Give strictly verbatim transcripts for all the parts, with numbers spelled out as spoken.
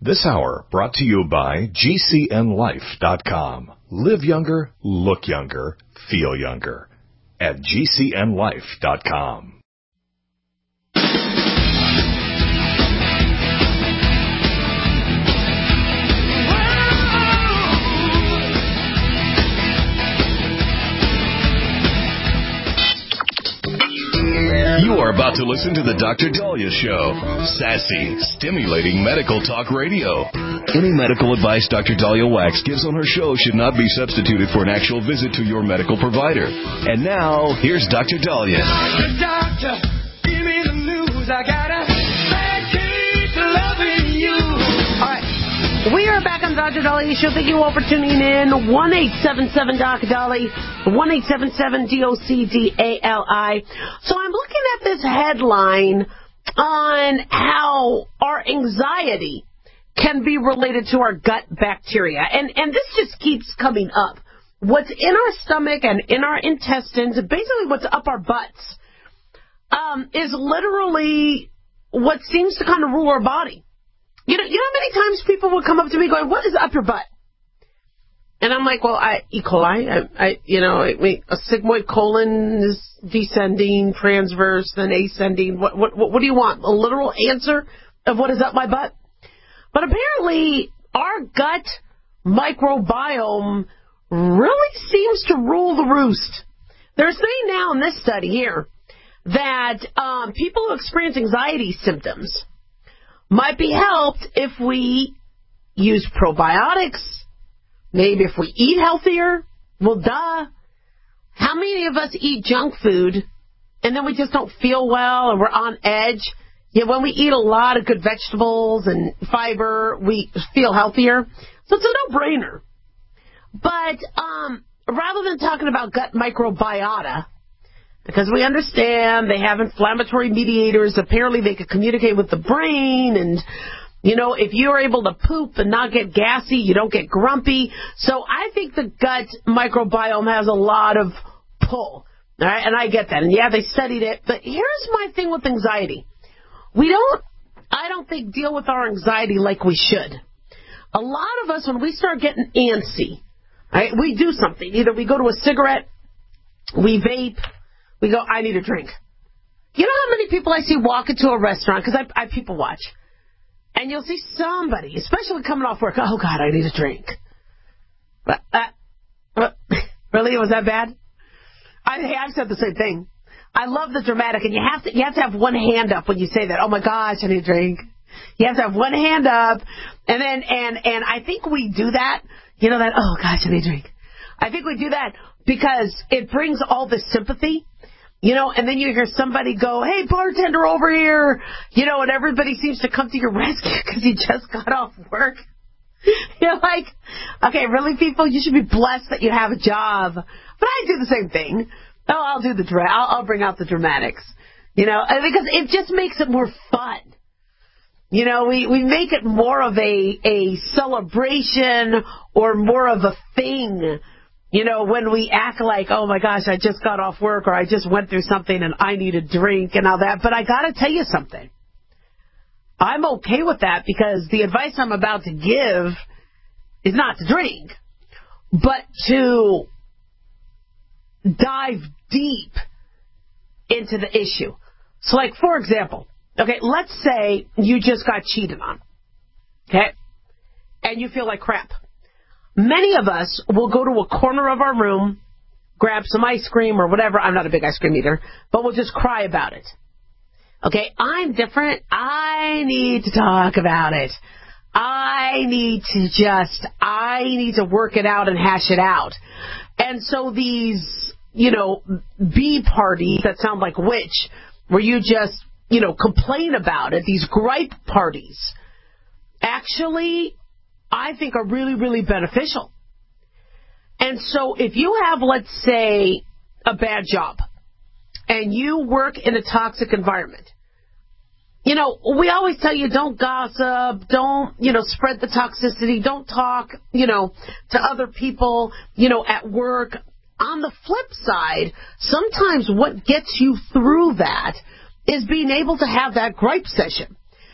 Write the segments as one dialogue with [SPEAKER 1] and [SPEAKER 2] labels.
[SPEAKER 1] This hour brought to you by G C N life dot com. Live younger, look younger, feel younger at G C N life dot com. You are about to listen to the Doctor Daliah Show. Sassy, stimulating medical talk radio. Any medical advice Doctor Daliah Wax gives on her show should not be substituted for an actual visit to your medical provider. And now, here's Doctor Daliah.
[SPEAKER 2] Doctor, give me the news. I got a bad case of loving you.
[SPEAKER 3] All right. We are back on the Doctor Daliah Show. Thank you all for tuning in. one eight seven seven Doctor Dali. one eight seven seven D O C D A L I. So I'm looking at this headline on how our anxiety can be related to our gut bacteria. And, and this just keeps coming up. What's in our stomach and in our intestines, basically what's up our butts, um, is literally what seems to kind of rule our body. You know, you know how many times people will come up to me going, what is up your butt? And I'm like, well, I, E. coli, I, I you know, I, a sigmoid colon is descending, transverse, then ascending. What, what, what do you want? A literal answer of what is up my butt? But apparently, our gut microbiome really seems to rule the roost. They're saying now in this study here that um, people who experience anxiety symptoms might be helped if we use probiotics. Maybe if we eat healthier. Well, duh. How many of us eat junk food and then we just don't feel well and we're on edge? Yet when we eat a lot of good vegetables and fiber, we feel healthier. So it's a no-brainer. But um, rather than talking about gut microbiota, because we understand they have inflammatory mediators, apparently they could communicate with the brain, and you know, if you're able to poop and not get gassy, you don't get grumpy. So I think the gut microbiome has a lot of pull. All right, and I get that. And yeah, they studied it. But here's my thing with anxiety. We don't, I don't think, deal with our anxiety like we should. A lot of us, when we start getting antsy, right, we do something. Either we go to a cigarette, we vape, we go, I need a drink. You know how many people I see walk into a restaurant, because I, I people watch, and you'll see somebody, especially coming off work, oh, God, I need a drink. But, uh, uh, really? Was that bad? I, hey, I've said the same thing. I love the dramatic, and you have to you have to have one hand up when you say that. Oh, my gosh, I need a drink. You have to have one hand up, and then, and, and I think we do that, you know, that, oh, gosh, I need a drink. I think we do that because it brings all this sympathy. You know, and then you hear somebody go, hey, bartender over here, you know, and everybody seems to come to your rescue because you just got off work. You're like, okay, really, people, you should be blessed that you have a job. But I do the same thing. Oh, I'll do the, dra- I'll, I'll bring out the dramatics, you know, because it just makes it more fun. You know, we, we make it more of a, a celebration or more of a thing. You know, when we act like, oh, my gosh, I just got off work or I just went through something and I need a drink and all that. But I got to tell you something. I'm okay with that because the advice I'm about to give is not to drink, but to dive deep into the issue. So, like, for example, okay, let's say you just got cheated on, okay, and you feel like crap. Many of us will go to a corner of our room, grab some ice cream or whatever. I'm not a big ice cream eater, but we'll just cry about it. Okay, I'm different. I need to talk about it. I need to just, I need to work it out and hash it out. And so these, you know, bee parties that sound like witch, where you just, you know, complain about it, these gripe parties, actually, I think are really, really beneficial. And so if you have, let's say, a bad job, and you work in a toxic environment, you know, we always tell you don't gossip, don't, you know, spread the toxicity, don't talk, you know, to other people, you know, at work. On the flip side, sometimes what gets you through that is being able to have that gripe session.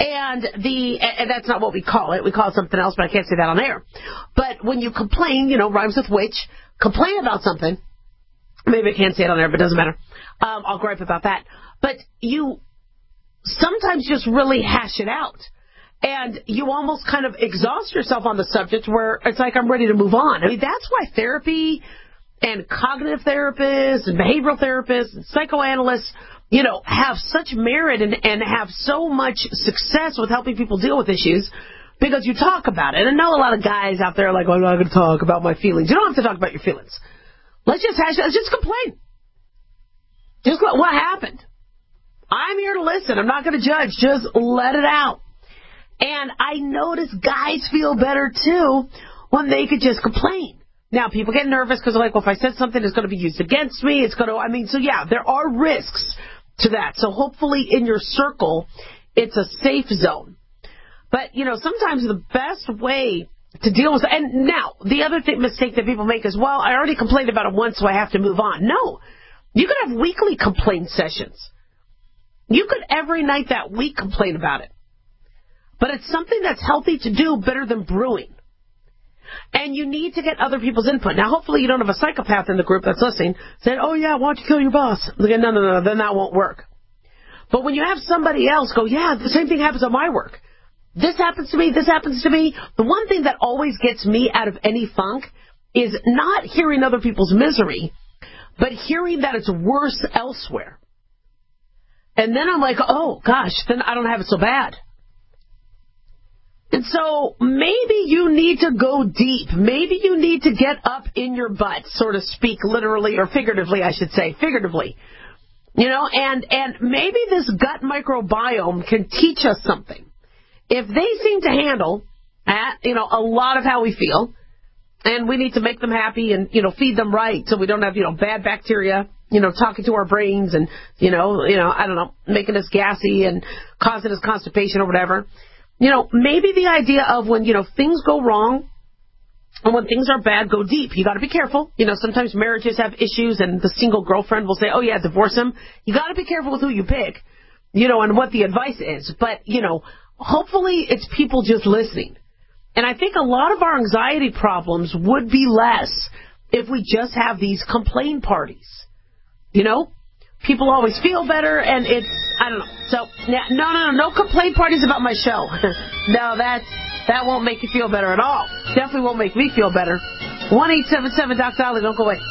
[SPEAKER 3] And the and that's not what we call it. We call it something else, but I can't say that on air. But when you complain, you know, rhymes with which, complain about something. Maybe I can't say it on air, but it doesn't matter. Um, I'll gripe about that. But you sometimes just really hash it out. And you almost kind of exhaust yourself on the subject where it's like, I'm ready to move on. I mean, that's why therapy and cognitive therapists and behavioral therapists and psychoanalysts, you know, have such merit and, and have so much success with helping people deal with issues, because you talk about it. And I know a lot of guys out there are like, well, I'm not going to talk about my feelings. You don't have to talk about your feelings. Let's just hash, let's just complain. Just what happened. I'm here to listen. I'm not going to judge. Just let it out. And I notice guys feel better, too, when they could just complain. Now, people get nervous because they're like, well, if I said something, it's going to be used against me. It's going to, I mean, so, yeah, there are risks to that. So hopefully in your circle, it's a safe zone. But, you know, sometimes the best way to deal with, and now, the other thing, mistake that people make is, well, I already complained about it once, so I have to move on. No. You could have weekly complaint sessions. You could every night that week complain about it. But it's something that's healthy to do, better than brewing. And you need to get other people's input. Now, hopefully you don't have a psychopath in the group that's listening saying, oh, yeah, why don't you kill your boss? No, no, no, then that won't work. But when you have somebody else go, yeah, the same thing happens at my work. This happens to me, this happens to me. The one thing that always gets me out of any funk is not hearing other people's misery, but hearing that it's worse elsewhere. And then I'm like, oh, gosh, then I don't have it so bad. And so maybe you need to go deep. Maybe you need to get up in your butt, so to speak, literally or figuratively, I should say, figuratively. You know, and, and maybe this gut microbiome can teach us something. If they seem to handle, at, you know, a lot of how we feel, and we need to make them happy and, you know, feed them right so we don't have, you know, bad bacteria, you know, talking to our brains and, you know, you know, I don't know, making us gassy and causing us constipation or whatever. You know, maybe the idea of when, you know, things go wrong and when things are bad, go deep. You got to be careful. You know, sometimes marriages have issues and the single girlfriend will say, oh, yeah, divorce him. You got to be careful with who you pick, you know, and what the advice is. But, you know, hopefully it's people just listening. And I think a lot of our anxiety problems would be less if we just have these complain parties. You know? People always feel better, and it's, I don't know. So, no, no, no, no complaint parties about my show. No, that, that won't make you feel better at all. Definitely won't make me feel better. one eight seven seven Doctor Dolly, don't go away.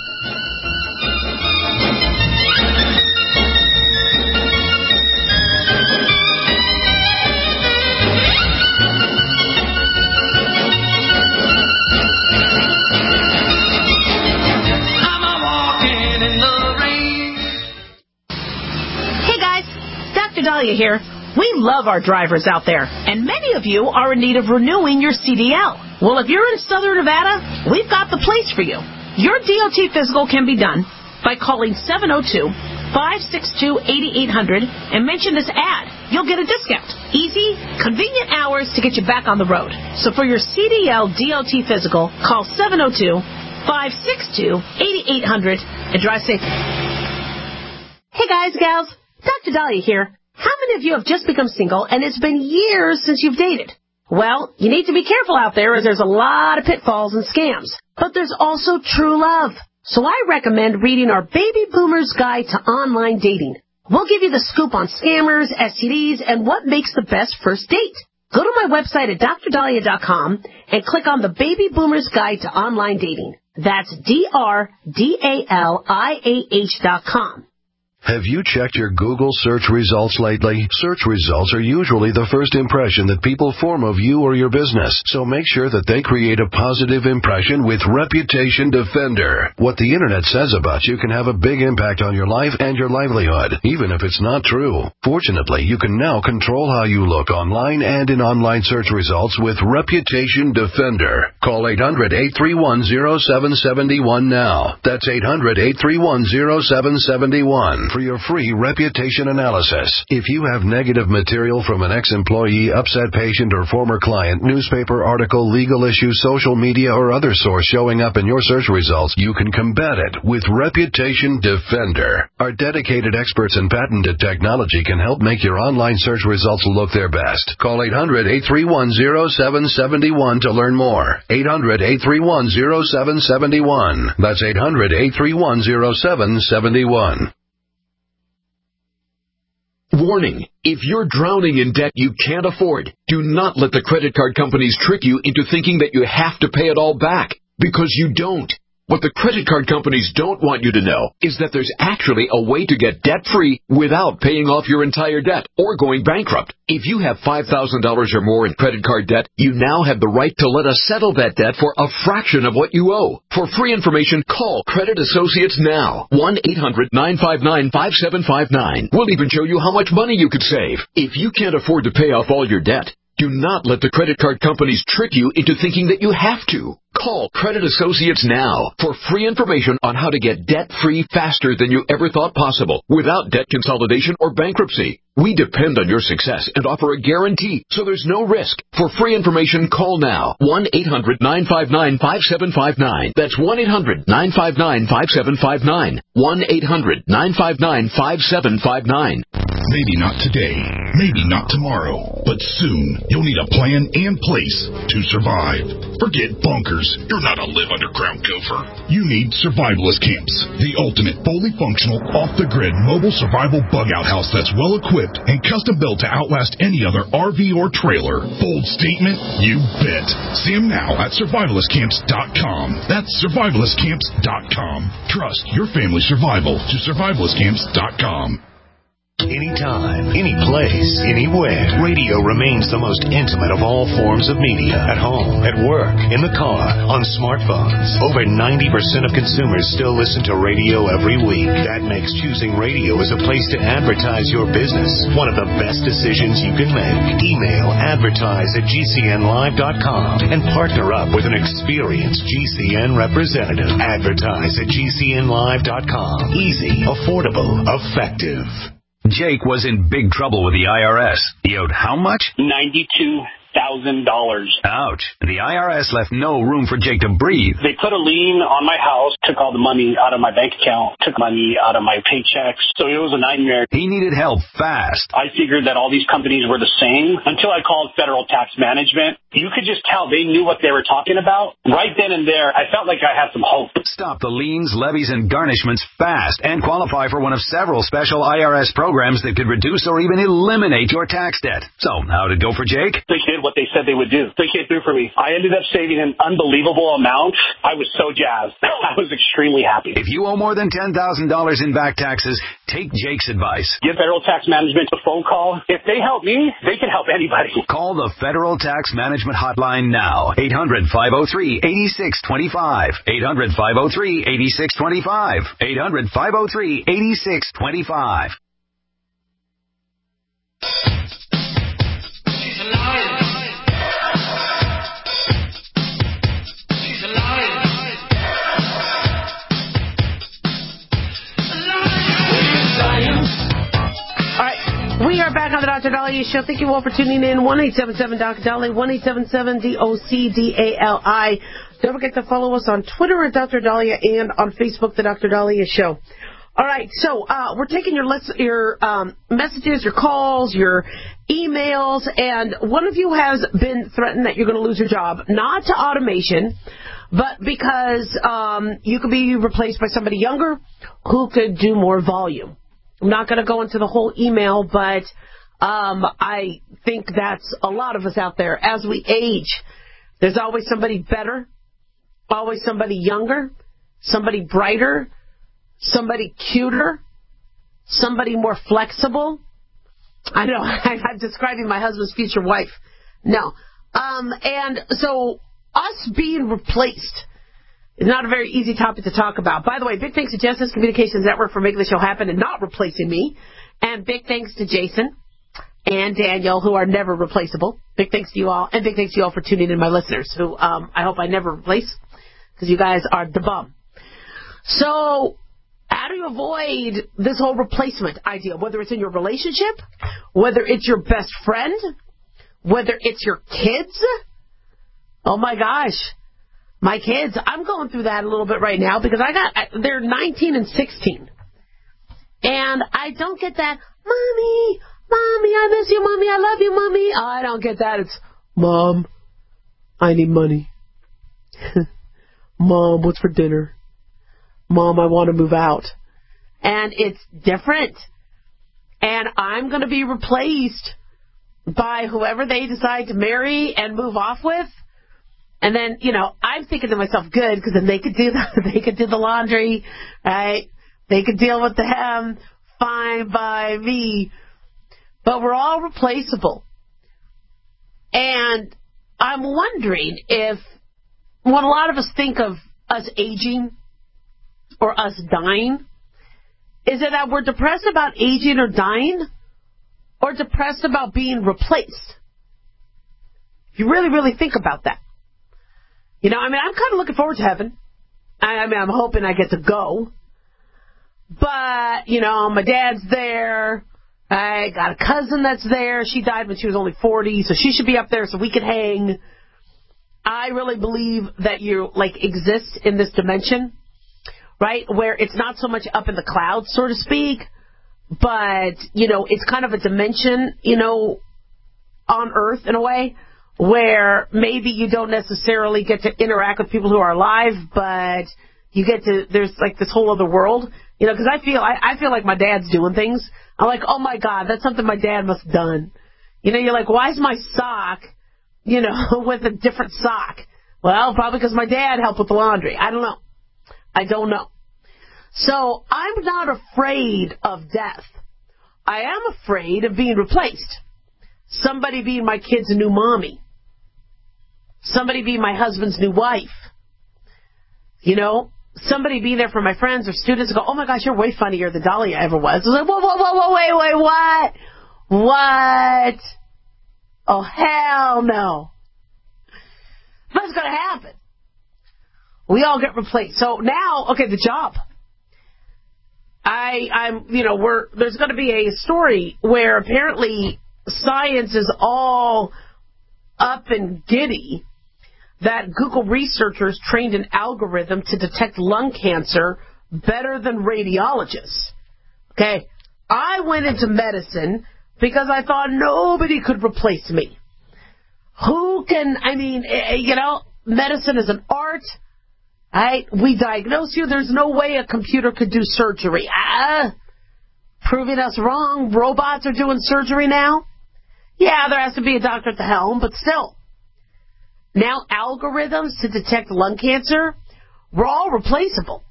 [SPEAKER 3] Doctor Dahlia here. We love our drivers out there, and many of you are in need of renewing your C D L. Well, if you're in Southern Nevada, we've got the place for you. Your D O T physical can be done by calling seven oh two, five six two, eight eight zero zero and mention this ad. You'll get a discount. Easy, convenient hours to get you back on the road. So for your C D L D O T physical, call seven oh two, five six two, eight eight zero zero and drive safe. Hey guys, gals, Doctor Dahlia here. How many of you have just become single and it's been years since you've dated? Well, you need to be careful out there as there's a lot of pitfalls and scams. But there's also true love. So I recommend reading our Baby Boomer's Guide to Online Dating. We'll give you the scoop on scammers, S T Ds, and what makes the best first date. Go to my website at dr dahlia dot com and click on the Baby Boomer's Guide to Online Dating. That's D R D A L I A H dot com.
[SPEAKER 1] Have you checked your Google search results lately? Search results are usually the first impression that people form of you or your business, so make sure that they create a positive impression with Reputation Defender. What the Internet says about you can have a big impact on your life and your livelihood, even if it's not true. Fortunately, you can now control how you look online and in online search results with Reputation Defender. Call eight hundred, eight three one, zero seven seven one now. That's eight hundred, eight three one, zero seven seven one.
[SPEAKER 4] for your free reputation analysis. If you have negative material from an ex-employee, upset patient, or former client, newspaper article, legal issue, social media, or other source showing up in your search results, you can combat it with Reputation Defender. Our dedicated experts in patented technology can help make your online search results look their best. Call eight hundred, eight three one, zero seven seven one to learn more. eight hundred, eight three one, zero seven seven one. That's eight hundred, eight three one, zero seven seven one.
[SPEAKER 5] Warning, if you're drowning in debt you can't afford, do not let the credit card companies trick you into thinking that you have to pay it all back, because you don't. What the credit card companies don't want you to know is that there's actually a way to get debt-free without paying off your entire debt or going bankrupt. If you have five thousand dollars or more in credit card debt, you now have the right to let us settle that debt for a fraction of what you owe. For free information, call Credit Associates now. one eight hundred, nine five nine, five seven five nine. We'll even show you how much money you could save. If you can't afford to pay off all your debt, do not let the credit card companies trick you into thinking that you have to. Call Credit Associates now for free information on how to get debt-free faster than you ever thought possible without debt consolidation or bankruptcy. We depend on your success and offer a guarantee, so there's no risk. For free information, call now. one eight hundred, nine five nine, five seven five nine. That's one eight hundred, nine five nine, five seven five nine. one eight hundred, nine five nine, five seven five nine.
[SPEAKER 6] Maybe not today, maybe not tomorrow, but soon you'll need a plan and place to survive. Forget bunkers. You're not a live underground gopher. You need survivalist camps, the ultimate fully functional, off-the-grid mobile survival bug-out house that's well-equipped and custom-built to outlast any other R V or trailer. Bold statement? You bet. See them now at survivalist camps dot com. That's survivalist camps dot com. Trust your family's survival to survivalist camps dot com.
[SPEAKER 7] Anytime, any place, anywhere, radio remains the most intimate of all forms of media. At home, at work, in the car, on smartphones. Over ninety percent of consumers still listen to radio every week. That makes choosing radio as a place to advertise your business one of the best decisions you can make. Email advertise at G C N live dot com and partner up with an experienced G C N representative. Advertise at G C N live dot com. Easy, affordable, effective.
[SPEAKER 8] Jake was in big trouble with the I R S. He owed how much?
[SPEAKER 9] ninety-two thousand dollars.
[SPEAKER 8] Ouch. The I R S left no room for Jake to breathe.
[SPEAKER 9] They put a lien on my house, took all the money out of my bank account, took money out of my paychecks. So it was a nightmare.
[SPEAKER 8] He needed help fast.
[SPEAKER 9] I figured that all these companies were the same until I called Federal Tax Management. You could just tell they knew what they were talking about. Right then and there, I felt like I had some hope.
[SPEAKER 8] Stop the liens, levies, and garnishments fast and qualify for one of several special I R S programs that could reduce or even eliminate your tax debt. So, how'd it go for Jake?
[SPEAKER 9] They did what they said they would do. They came through for me. I ended up saving an unbelievable amount. I was so jazzed. I was extremely happy.
[SPEAKER 8] If you owe more than ten thousand dollars in back taxes, take Jake's advice.
[SPEAKER 9] Give Federal Tax Management a phone call. If they help me, they can help anybody.
[SPEAKER 8] Call the Federal Tax Management Hotline now. eight hundred, five oh three, eight six two five. eight hundred, five oh three, eight six two five. eight hundred, five oh three, eight six two five.
[SPEAKER 3] We are back on the Doctor Dahlia Show. Thank you all for tuning in. one eight seven seven Doctor Dahlia, one eight seven seven D O C D A L I. Don't forget to follow us on Twitter at Doctor Dahlia and on Facebook, the Doctor Dahlia Show. All right, so uh, we're taking your list, your um, messages, your calls, your emails, and one of you has been threatened that you're going to lose your job, not to automation, but because um, you could be replaced by somebody younger who could do more volume. I'm not going to go into the whole email, but um, I think that's a lot of us out there. As we age, there's always somebody better, always somebody younger, somebody brighter, somebody cuter, somebody more flexible. I know, I'm describing my husband's future wife. No. Um, and so us being replaced is not a very easy topic to talk about. By the way, big thanks to Genesis Communications Network for making the show happen and not replacing me. And big thanks to Jason and Daniel, who are never replaceable. Big thanks to you all. And big thanks to you all for tuning in, my listeners, who um, I hope I never replace, because you guys are the bum. So, out do you avoid this whole replacement idea, whether it's in your relationship, whether it's your best friend, whether it's your kids? Oh, my gosh. My kids, I'm going through that a little bit right now because I got, they're nineteen and sixteen. And I don't get that, Mommy, Mommy, I miss you, Mommy, I love you, Mommy. I don't get that. It's, Mom, I need money. Mom, what's for dinner? Mom, I want to move out. And it's different. And I'm going to be replaced by whoever they decide to marry and move off with. And then, you know, I'm thinking to myself, good, because then they could do the, they could do the laundry, right? They could deal with the hem, fine by me. But we're all replaceable. And I'm wondering if when a lot of us think of us aging or us dying, is it that we're depressed about aging or dying, or depressed about being replaced? If you really, really think about that. You know, I mean, I'm kind of looking forward to heaven. I mean, I'm hoping I get to go. But, you know, my dad's there. I got a cousin that's there. She died when she was only forty, so she should be up there so we can hang. I really believe that you, like, exist in this dimension, right, where it's not so much up in the clouds, so to speak, but, you know, it's kind of a dimension, you know, on Earth in a way, where maybe you don't necessarily get to interact with people who are alive, but you get to, there's like this whole other world, you know, because I feel, I, I feel like my dad's doing things. I'm like, oh my God, that's something my dad must have done. You know, you're like, why is my sock, you know, with a different sock? Well, probably because my dad helped with the laundry. I don't know. I don't know. So I'm not afraid of death. I am afraid of being replaced. Somebody being my kid's new mommy. Somebody being my husband's new wife. You know, somebody being there for my friends or students and go, oh my gosh, you're way funnier than Dahlia ever was. I was like, whoa, whoa, whoa, whoa, wait, wait, what? What? Oh, hell no. What's going to happen? We all get replaced. So now, okay, the job. I, I'm, you know, we're, there's going to be a story where apparently science is all up and giddy that Google researchers trained an algorithm to detect lung cancer better than radiologists. Okay, I went into medicine because I thought nobody could replace me. Who can, I mean, you know, medicine is an art. Right? We diagnose you. There's no way a computer could do surgery. Ah, proving us wrong. Robots are doing surgery now. Yeah, there has to be a doctor at the helm, but still. Now algorithms to detect lung cancer, we're all replaceable.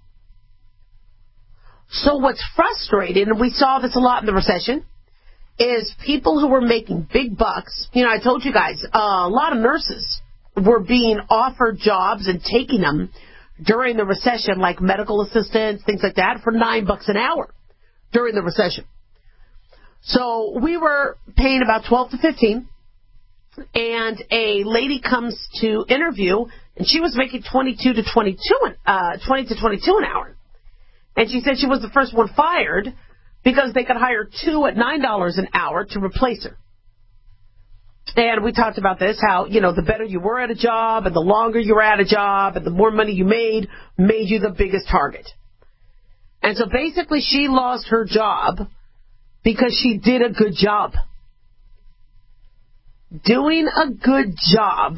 [SPEAKER 3] So what's frustrating, and we saw this a lot in the recession, is people who were making big bucks. You know, I told you guys, uh, a lot of nurses were being offered jobs and taking them during the recession, like medical assistants, things like that, for nine bucks an hour during the recession. So we were paying about twelve to fifteen, and a lady comes to interview, and she was making twenty-two to twenty-two, uh, twenty to twenty-two an hour. And she said she was the first one fired because they could hire two at nine dollars an hour to replace her. And we talked about this, how, you know, the better you were at a job and the longer you were at a job and the more money you made, made you the biggest target. And so basically she lost her job because she did a good job. Doing a good job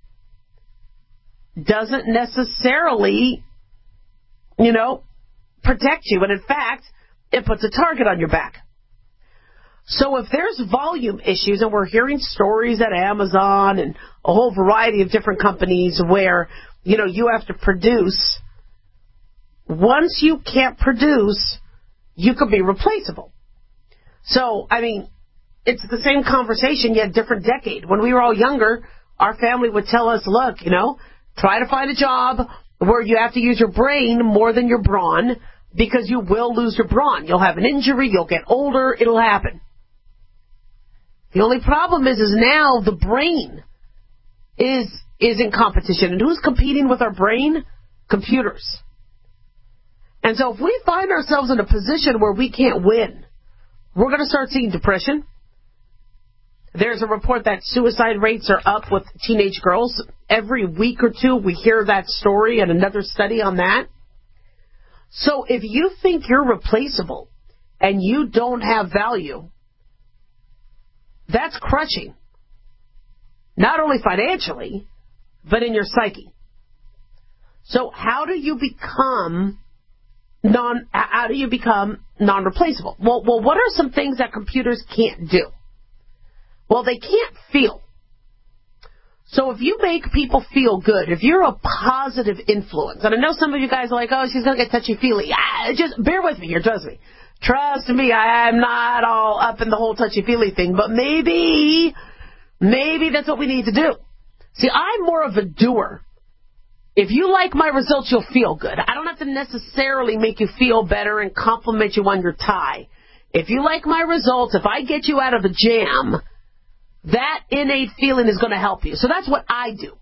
[SPEAKER 3] doesn't necessarily, you know, protect you. And in fact, it puts a target on your back. So if there's volume issues, and we're hearing stories at Amazon and a whole variety of different companies where, you know, you have to produce, once you can't produce, you could be replaceable. So, I mean, it's the same conversation, yet different decade. When we were all younger, our family would tell us, look, you know, try to find a job where you have to use your brain more than your brawn, because you will lose your brawn. You'll have an injury, you'll get older, it'll happen. The only problem is, is now the brain is is in competition. And who's competing with our brain? Computers. And so if we find ourselves in a position where we can't win, we're going to start seeing depression. There's a report that suicide rates are up with teenage girls. Every week or two, we hear that story and another study on that. So if you think you're replaceable and you don't have value, that's crushing. Not only financially, but in your psyche. So how do you become non? How do you become non-replaceable? Well, well, what are some things that computers can't do? Well, they can't feel. So if you make people feel good, if you're a positive influence, and I know some of you guys are like, oh, she's going to get touchy-feely. Ah, just bear with me here, trust me. Trust me, I am not all up in the whole touchy-feely thing, but maybe, maybe that's what we need to do. See, I'm more of a doer. If you like my results, you'll feel good. I don't have to necessarily make you feel better and compliment you on your tie. If you like my results, if I get you out of a jam, that innate feeling is going to help you. So that's what I do.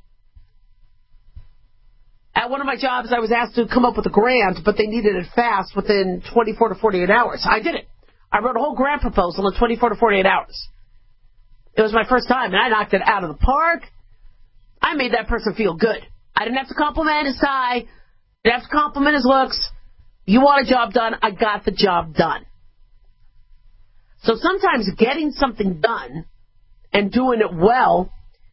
[SPEAKER 3] At one of my jobs, I was asked to come up with a grant, but they needed it fast within twenty-four to forty-eight hours. I did it. I wrote a whole grant proposal in twenty-four to forty-eight hours. It was my first time, and I knocked it out of the park. I made that person feel good. I didn't have to compliment his tie. Didn't have to compliment his looks. You want a job done, I got the job done. So sometimes getting something done and doing it well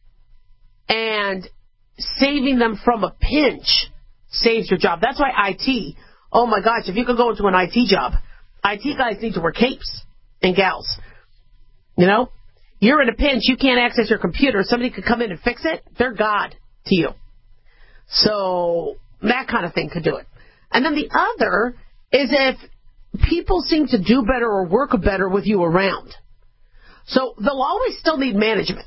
[SPEAKER 3] and saving them from a pinch saves your job. That's why I T, oh my gosh, if you could go into an I T job, I T guys need to wear capes and gals. You know? You're in a pinch, you can't access your computer, somebody could come in and fix it, they're God to you. So that kind of thing could do it. And then the other is if people seem to do better or work better with you around. So they'll always still need management.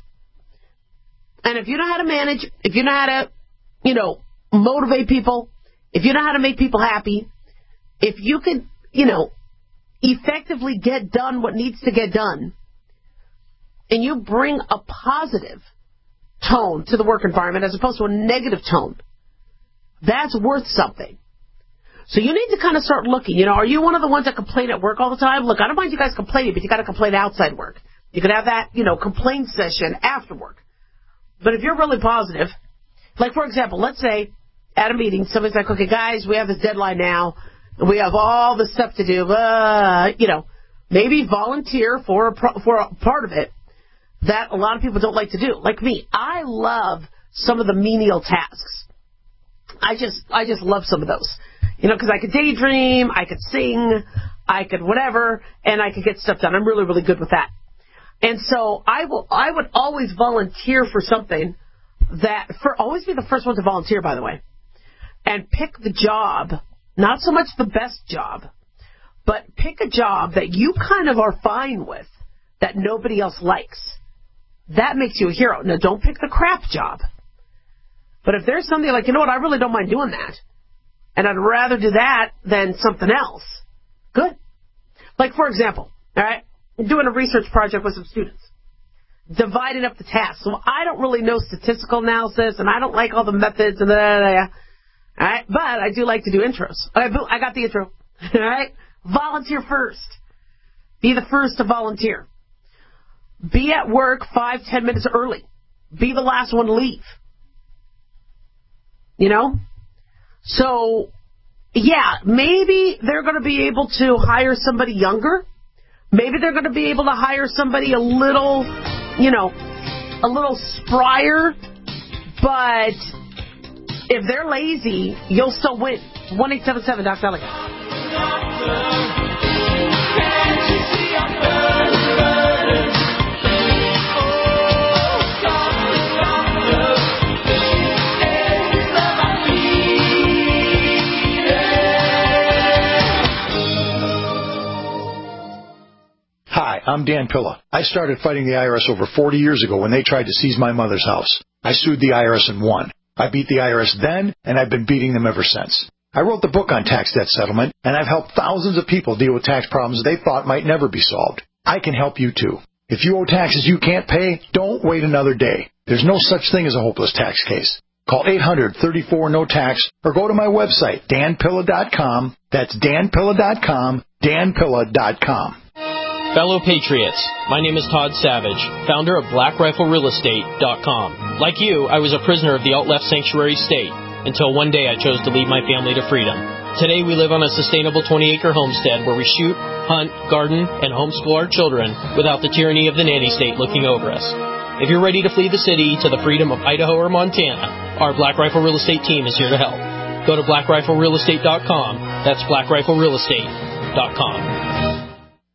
[SPEAKER 3] And if you know how to manage, if you know how to, you know, motivate people, if you know how to make people happy, if you can, you know, effectively get done what needs to get done, and you bring a positive tone to the work environment as opposed to a negative tone, that's worth something. So you need to kind of start looking. You know, are you one of the ones that complain at work all the time? Look, I don't mind you guys complaining, but you got to complain outside work. You could have that, you know, complaint session after work. But if you're really positive, like, for example, let's say at a meeting, somebody's like, okay, guys, we have this deadline now, and we have all this stuff to do. Uh, you know, maybe volunteer for a, pro- for a part of it that a lot of people don't like to do. Like me, I love some of the menial tasks. I just, I just love some of those. You know, because I could daydream, I could sing, I could whatever, and I could get stuff done. I'm really, really good with that. And so I will, I would always volunteer for something that, for always be the first one to volunteer, by the way, and pick the job, not so much the best job, but pick a job that you kind of are fine with, that nobody else likes. That makes you a hero. Now, don't pick the crap job. But if there's something like, you know what, I really don't mind doing that, and I'd rather do that than something else, good. Like, for example, all right, I'm doing a research project with some students, dividing up the tasks. So I don't really know statistical analysis, and I don't like all the methods, and da, da, da, da. All right, but I do like to do intros. All right, I got the intro. All right, volunteer first. Be the first to volunteer. Be at work five, ten minutes early. Be the last one to leave. You know? So, yeah, maybe they're going to be able to hire somebody younger. Maybe they're going to be able to hire somebody a little, you know, a little sprier. But if they're lazy, you'll still win. one eight seven seven, Doctor Elegant.
[SPEAKER 10] Hi, I'm Dan Pilla. I started fighting the I R S over forty years ago when they tried to seize my mother's house. I sued the I R S and won. I beat the I R S then, and I've been beating them ever since. I wrote the book on tax debt settlement, and I've helped thousands of people deal with tax problems they thought might never be solved. I can help you too. If you owe taxes you can't pay, don't wait another day. There's no such thing as a hopeless tax case. Call eight hundred, thirty-four, no tax or go to my website, dan pilla dot com. That's dan pilla dot com, dan pilla dot com.
[SPEAKER 11] Fellow Patriots, my name is Todd Savage, founder of black rifle real estate dot com. Like you, I was a prisoner of the alt-left sanctuary state until one day I chose to lead my family to freedom. Today we live on a sustainable twenty-acre homestead where we shoot, hunt, garden, and homeschool our children without the tyranny of the nanny state looking over us. If you're ready to flee the city to the freedom of Idaho or Montana, our Black Rifle Real Estate team is here to help. Go to black rifle real estate dot com. That's black rifle real estate dot com.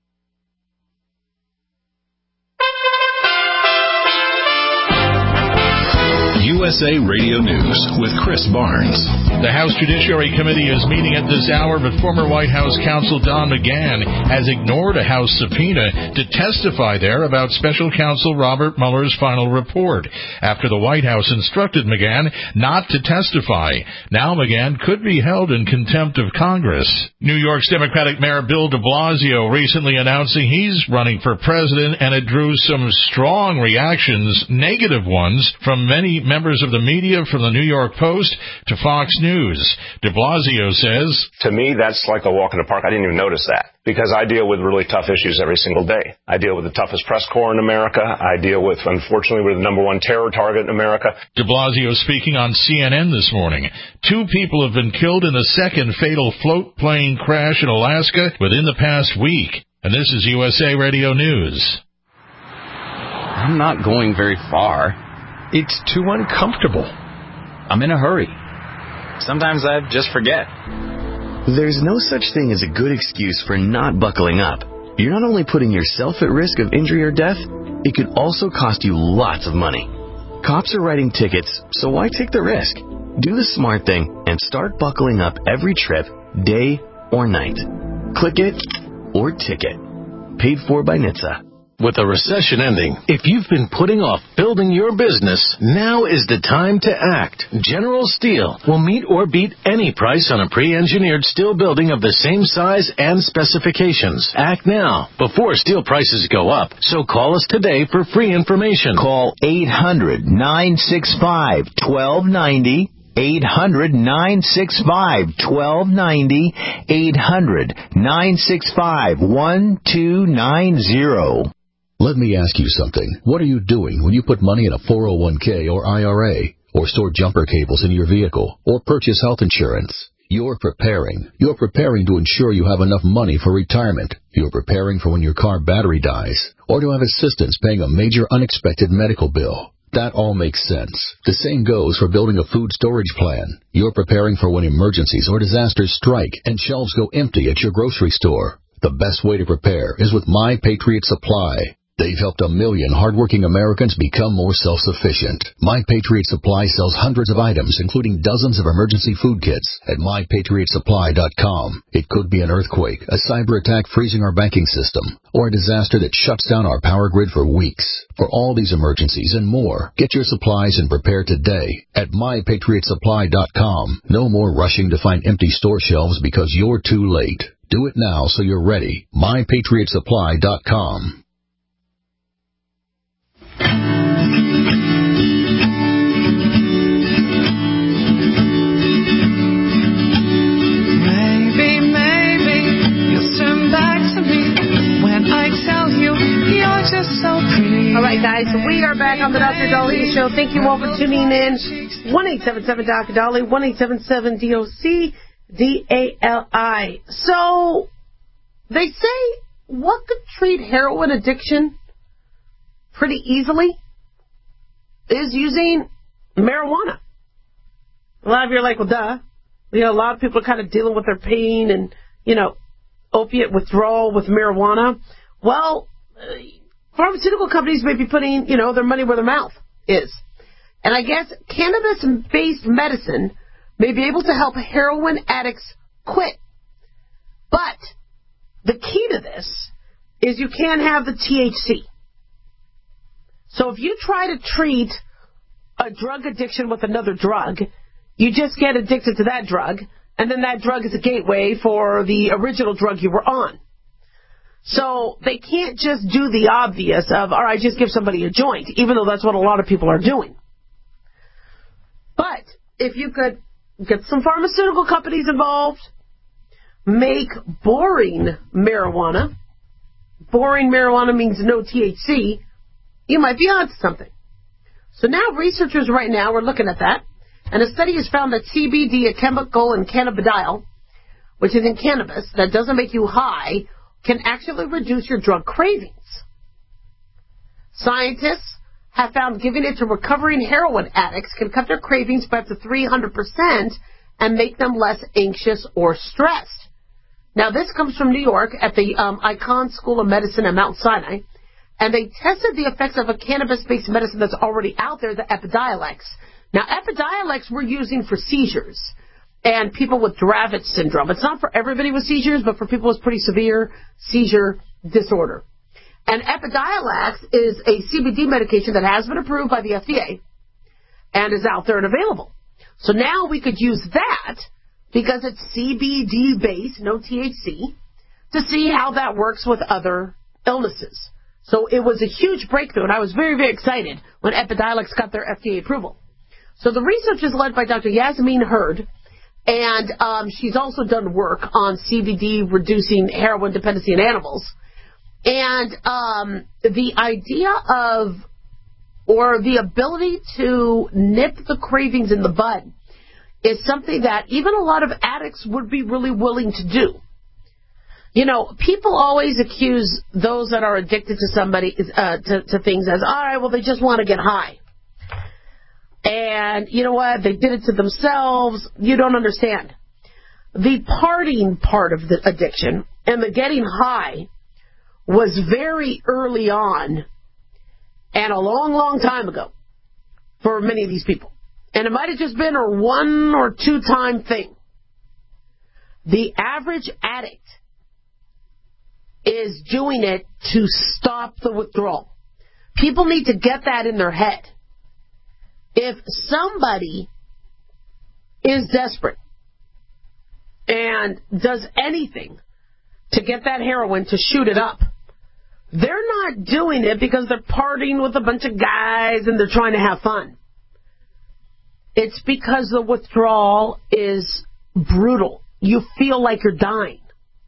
[SPEAKER 1] U S A Radio News with Chris Barnes.
[SPEAKER 12] The House Judiciary Committee is meeting at this hour, but former White House counsel Don McGahn has ignored a House subpoena to testify there about Special Counsel Robert Mueller's final report after the White House instructed McGahn not to testify. Now McGahn could be held in contempt of Congress. New York's Democratic Mayor Bill de Blasio recently announcing he's running for president, and it drew some strong reactions, negative ones, from many members of the media, from the New York Post to Fox News. De Blasio says,
[SPEAKER 13] to me, that's like a walk in the park. I didn't even notice that because I deal with really tough issues every single day. I deal with the toughest press corps in America. I deal with, unfortunately, we're the number one terror target in America.
[SPEAKER 12] De Blasio speaking on C N N this morning. Two people have been killed in the second fatal float plane crash in Alaska within the past week. And this is U S A Radio News.
[SPEAKER 14] I'm not going very far. It's too uncomfortable. I'm in a hurry. Sometimes I just forget.
[SPEAKER 15] There's no such thing as a good excuse for not buckling up. You're not only putting yourself at risk of injury or death, it could also cost you lots of money. Cops are writing tickets, so why take the risk? Do the smart thing and start buckling up every trip, day or night. Click it or ticket. Paid for by N H T S A.
[SPEAKER 16] With the recession ending, if you've been putting off building your business, now is the time to act. General Steel will meet or beat any price on a pre-engineered steel building of the same size and specifications. Act now, before steel prices go up. So call us today for free information.
[SPEAKER 17] Call eight hundred, nine six five, one two nine zero. eight hundred, nine six five, one two nine zero. eight hundred, nine six five, one two nine zero.
[SPEAKER 18] Let me ask you something. What are you doing when you put money in a four oh one k or I R A, or store jumper cables in your vehicle, or purchase health insurance? You're preparing. You're preparing to ensure you have enough money for retirement. You're preparing for when your car battery dies, or to have assistance paying a major unexpected medical bill. That all makes sense. The same goes for building a food storage plan. You're preparing for when emergencies or disasters strike and shelves go empty at your grocery store. The best way to prepare is with My Patriot Supply. They've helped a million hardworking Americans become more self-sufficient. My Patriot Supply sells hundreds of items, including dozens of emergency food kits, at my patriot supply dot com. It could be an earthquake, a cyber attack freezing our banking system, or a disaster that shuts down our power grid for weeks. For all these emergencies and more, get your supplies and prepare today at my patriot supply dot com. No more rushing to find empty store shelves because you're too late. Do it now so you're ready. my patriot supply dot com.
[SPEAKER 2] Maybe, maybe you'll turn back to me when I tell you you're just so pretty.
[SPEAKER 3] All right, guys, we are back on the Doctor Dali Show. Thank you all for tuning in. one eight seven seven Doctor Dali, one eight seven seven D O C D A L I. So, they say what could treat heroin addiction pretty easily is using marijuana. A lot of you are like, well, duh. You know, a lot of people are kind of dealing with their pain and, you know, opiate withdrawal with marijuana. Well, uh, pharmaceutical companies may be putting, you know, their money where their mouth is. And I guess cannabis-based medicine may be able to help heroin addicts quit. But the key to this is you can't have the T H C. So if you try to treat a drug addiction with another drug, you just get addicted to that drug, and then that drug is a gateway for the original drug you were on. So they can't just do the obvious of, all right, just give somebody a joint, even though that's what a lot of people are doing. But if you could get some pharmaceutical companies involved, make boring marijuana. Boring marijuana means no T H C. You might be onto something. So now researchers right now are looking at that, and a study has found that C B D, a chemical in cannabidiol, which is in cannabis, that doesn't make you high, can actually reduce your drug cravings. Scientists have found giving it to recovering heroin addicts can cut their cravings by up to three hundred percent and make them less anxious or stressed. Now, this comes from New York at the um, Icahn School of Medicine at Mount Sinai, and they tested the effects of a cannabis-based medicine that's already out there, the Epidiolex. Now, Epidiolex we're using for seizures and people with Dravet syndrome. It's not for everybody with seizures, but for people with pretty severe seizure disorder. And Epidiolex is a C B D medication that has been approved by the F D A and is out there and available. So now we could use that, because it's C B D-based, no T H C, to see how that works with other illnesses. So it was a huge breakthrough, and I was very, very excited when Epidiolex got their F D A approval. So the research is led by Doctor Yasmin Hurd, and um, she's also done work on C B D reducing heroin dependency in animals. And um, the idea of, or the ability to nip the cravings in the bud is something that even a lot of addicts would be really willing to do. You know, people always accuse those that are addicted to somebody, uh, to, to things as, all right, well, they just want to get high. And you know what? They did it to themselves. You don't understand. The partying part of the addiction and the getting high was very early on and a long, long time ago for many of these people. And it might have just been a one or two time thing. The average addict is doing it to stop the withdrawal. People need to get that in their head. If somebody is desperate and does anything to get that heroin to shoot it up, they're not doing it because they're partying with a bunch of guys and they're trying to have fun. It's because the withdrawal is brutal. You feel like you're dying.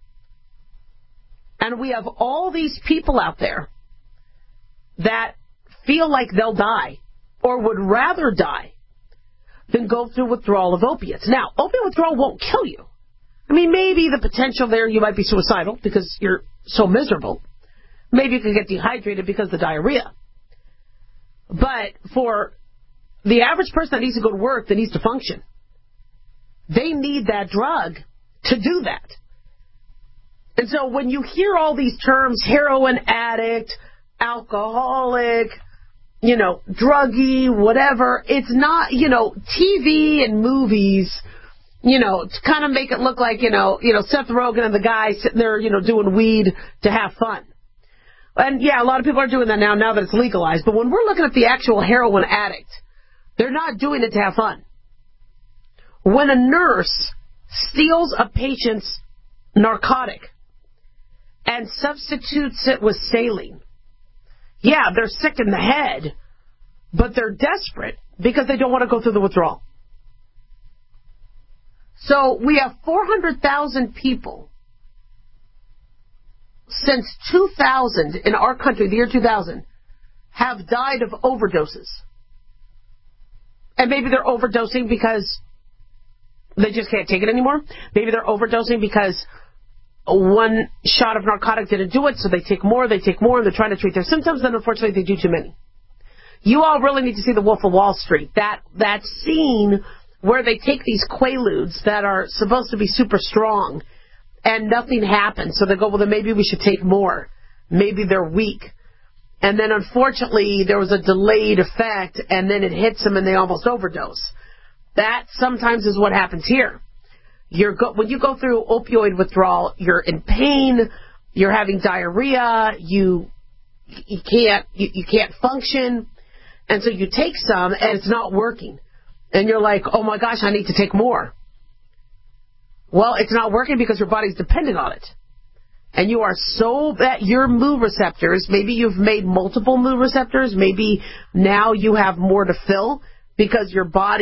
[SPEAKER 3] And we have all these people out there that feel like they'll die or would rather die than go through withdrawal of opiates. Now, opiate withdrawal won't kill you. I mean, maybe the potential there, you might be suicidal because you're so miserable. Maybe you can get dehydrated because of the diarrhea. But for the average person that needs to go to work, that needs to function, they need that drug to do that. And so when you hear all these terms, heroin addict, alcoholic, you know, druggie, whatever, it's not, you know, T V and movies, you know, to kind of make it look like, you know, you know, Seth Rogen and the guy sitting there, you know, doing weed to have fun. And yeah, a lot of people are doing that now, now that it's legalized. But when we're looking at the actual heroin addict, they're not doing it to have fun. When a nurse steals a patient's narcotic and substitutes it with saline, yeah, they're sick in the head, but they're desperate because they don't want to go through the withdrawal. So we have four hundred thousand people since two thousand in our country, the year two thousand, have died of overdoses. And maybe they're overdosing because they just can't take it anymore. Maybe they're overdosing because one shot of narcotic didn't do it, so they take more, they take more, and they're trying to treat their symptoms, then unfortunately they do too many. You all really need to see The Wolf of Wall Street. That that scene where they take these Quaaludes that are supposed to be super strong and nothing happens, so they go, well, then maybe we should take more. Maybe they're weak. And then unfortunately there was a delayed effect, and then it hits them and they almost overdose. That sometimes is what happens here. You're go- when you go through opioid withdrawal, you're in pain, you're having diarrhea, you you can't you, you can't function, and so you take some and it's not working. And you're like, oh my gosh, I need to take more. Well, it's not working because your body's dependent on it. And you are so that your moo receptors, maybe you've made multiple moo receptors, maybe now you have more to fill because your body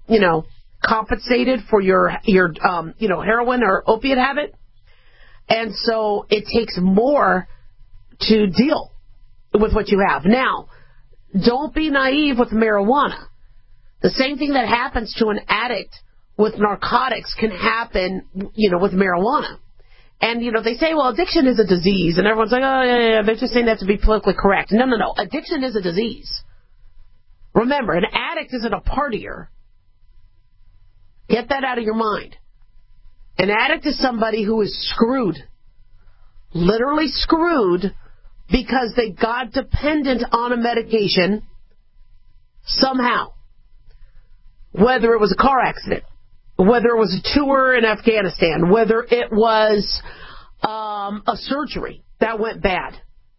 [SPEAKER 3] you know, compensated for your, your um, you know, heroin or opiate habit. And so it takes more to deal with what you have. Now, don't be naive with marijuana. The same thing that happens to an addict with narcotics can happen, you know, with marijuana. And, you know, they say, well, addiction is a disease. And everyone's like, oh, yeah, yeah, they're just saying that to be politically correct. No, no, no. Addiction is a disease. Remember, an addict isn't a partier. Get that out of your mind. An addict is somebody who is screwed. Literally screwed because they got dependent on a medication somehow. Whether it was a car accident, whether it was a tour in Afghanistan, whether it was um, a surgery that went bad.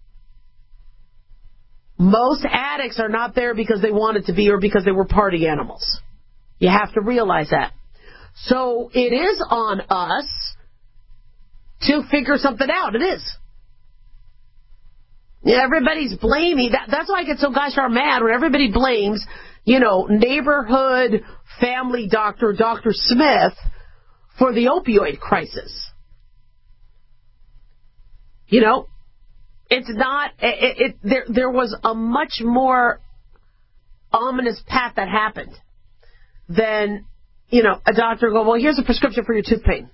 [SPEAKER 3] Most addicts are not there because they wanted to be or because they were party animals. You have to realize that. So it is on us to figure something out. It is. Everybody's blaming. That, that's why I get so gosh darn mad when everybody blames, you know, neighborhood family doctor, Doctor Smith, for the opioid crisis. You know, it's not, it, it, there, there was a much more ominous path that happened than, you know, a doctor go, well, here's a prescription for your tooth pain.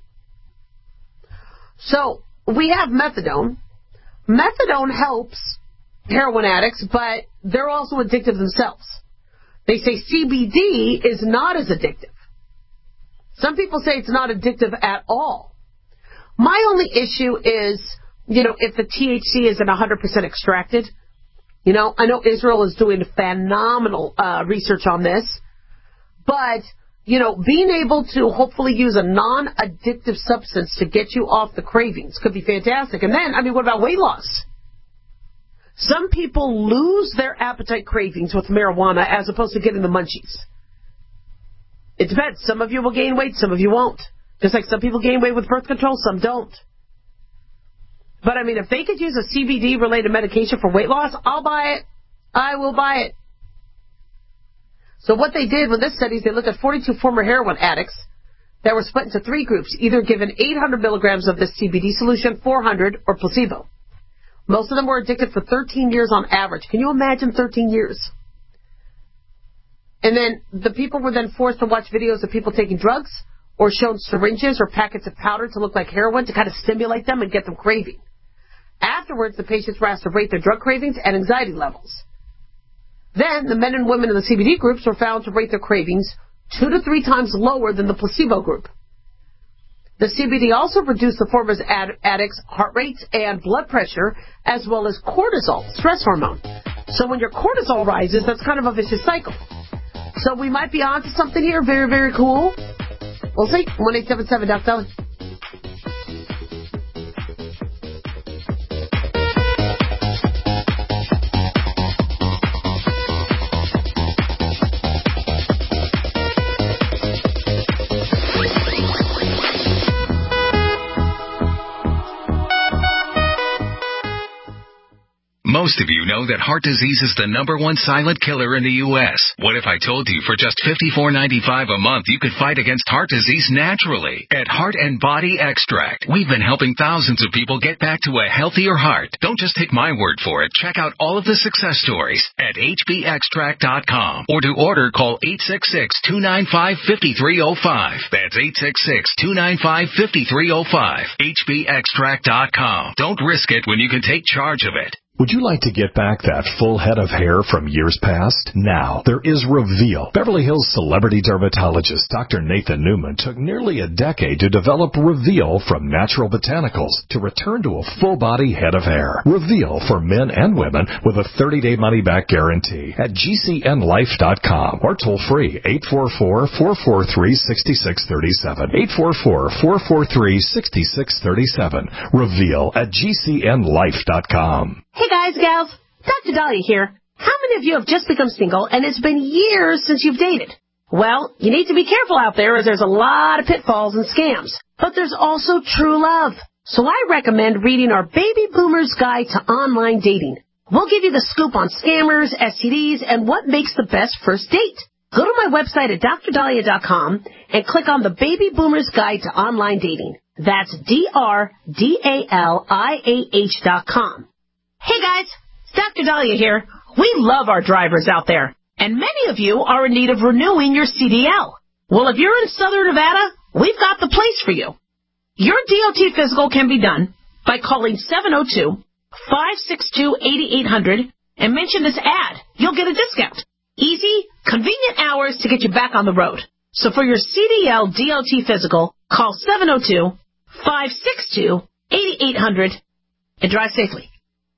[SPEAKER 3] So we have methadone. Methadone helps heroin addicts, but they're also addictive themselves. They say C B D is not as addictive. Some people say it's not addictive at all. My only issue is, you know, if the T H C isn't one hundred percent extracted. You know, I know Israel is doing phenomenal uh, research on this. But, you know, being able to hopefully use a non-addictive substance to get you off the cravings could be fantastic. And then, I mean, what about weight loss? Some people lose their appetite cravings with marijuana as opposed to getting the munchies. It depends. Some of you will gain weight, some of you won't. Just like some people gain weight with birth control, some don't. But, I mean, if they could use a C B D-related medication for weight loss, I'll buy it. I will buy it. So what they did with this study is they looked at forty-two former heroin addicts that were split into three groups, either given eight hundred milligrams of this C B D solution, four hundred, or placebo. Most of them were addicted for thirteen years on average. Can you imagine thirteen years? And then the people were then forced to watch videos of people taking drugs or shown syringes or packets of powder to look like heroin to kind of stimulate them and get them craving. Afterwards, the patients were asked to rate their drug cravings and anxiety levels. Then, the men and women in the C B D groups were found to rate their cravings two to three times lower than the placebo group. The C B D also reduced the former ad- addicts' heart rates and blood pressure, as well as cortisol, stress hormone. So when your cortisol rises, that's kind of a vicious cycle. So we might be onto something here. Very, very cool. We'll see. one eight seven seven Doc Dolly.
[SPEAKER 19] Most of you know that heart disease is the number one silent killer in the U S What if I told you for just fifty-four ninety-five a month you could fight against heart disease naturally? At Heart and Body Extract, we've been helping thousands of people get back to a healthier heart. Don't just take my word for it. Check out all of the success stories at H B extract dot com. Or to order, call eight six six, two nine five, five three zero five. That's eight six six, two nine five, five three zero five. H B extract dot com. Don't risk it when you can take charge of it.
[SPEAKER 20] Would you like to get back that full head of hair from years past? Now, there is Reveal. Beverly Hills celebrity dermatologist Doctor Nathan Newman took nearly a decade to develop Reveal from natural botanicals to return to a full-body head of hair. Reveal for men and women with a thirty-day money-back guarantee at G C N life dot com or toll-free eight four four, four four three, six six three seven. eight four four, four four three, six six three seven. Reveal at G C N life dot com.
[SPEAKER 3] Hey guys, gals, Doctor Dahlia here. How many of you have just become single and it's been years since you've dated? Well, you need to be careful out there as there's a lot of pitfalls and scams. But there's also true love. So I recommend reading our Baby Boomer's Guide to Online Dating. We'll give you the scoop on scammers, S T Ds, and what makes the best first date. Go to my website at dr dahlia dot com and click on the Baby Boomer's Guide to Online Dating. That's D R D A L I A H dot com. Hey guys, it's Doctor Dahlia here. We love our drivers out there, and many of you are in need of renewing your C D L. Well, if you're in Southern Nevada, we've got the place for you. Your D O T physical can be done by calling seven oh two, five six two, eight eight hundred and mention this ad. You'll get a discount. Easy, convenient hours to get you back on the road. So for your C D L D O T physical, call seven oh two, five six two, eight eight hundred and drive safely.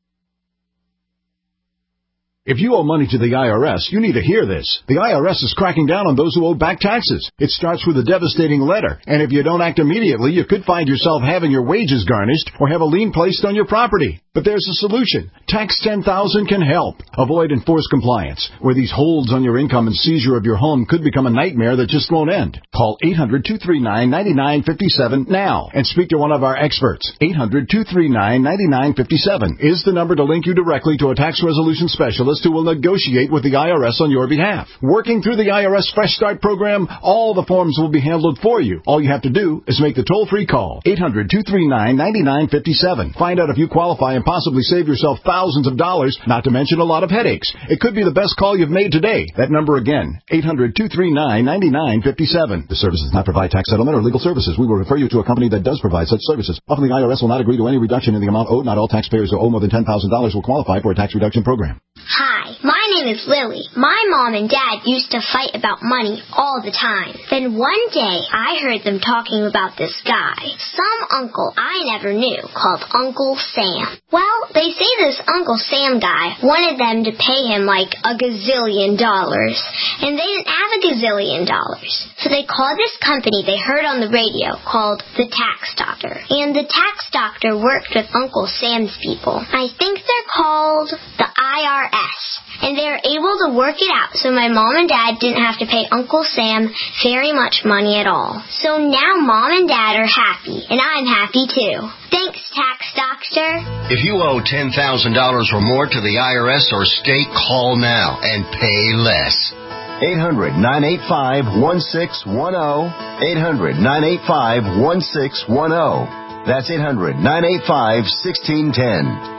[SPEAKER 21] If you owe money to the I R S, you need to hear this. The I R S is cracking down on those who owe back taxes. It starts with a devastating letter, and if you don't act immediately, you could find yourself having your wages garnished or have a lien placed on your property. But there's a solution. Tax ten thousand can help. Avoid enforced compliance, where these holds on your income and seizure of your home could become a nightmare that just won't end. Call eight hundred, two three nine, nine nine five seven now and speak to one of our experts. eight hundred, two three nine, nine nine five seven is the number to link you directly to a tax resolution specialist who will negotiate with the I R S on your behalf. Working through the I R S Fresh Start program, all the forms will be handled for you. All you have to do is make the toll-free call. eight hundred, two three nine, nine nine five seven. Find out if you qualify and possibly save yourself thousands of dollars, not to mention a lot of headaches. It could be the best call you've made today. That number again, eight hundred, two three nine, nine nine five seven. The service does not provide tax settlement or legal services. We will refer you to a company that does provide such services. Often the I R S will not agree to any reduction in the amount owed. Not all taxpayers who owe more than ten thousand dollars will qualify for a tax reduction program.
[SPEAKER 22] Hi, my name is Lily. My mom and dad used to fight about money all the time. Then one day, I heard them talking about this guy, some uncle I never knew, called Uncle Sam. Well, they say this Uncle Sam guy wanted them to pay him like a gazillion dollars, and they didn't have a gazillion dollars. So they called this company they heard on the radio called the Tax Doctor. And the Tax Doctor worked with Uncle Sam's people. I think they're called the I R S. And they were able to work it out so my mom and dad didn't have to pay Uncle Sam very much money at all. So now mom and dad are happy, and I'm happy too. Thanks, Tax Doctor.
[SPEAKER 23] If you owe ten thousand dollars or more to the I R S or state, call now and pay less.
[SPEAKER 24] eight hundred, nine eight five, one six one zero. eight hundred, nine eight five, one six one zero. That's eight hundred, nine eight five, one six one zero.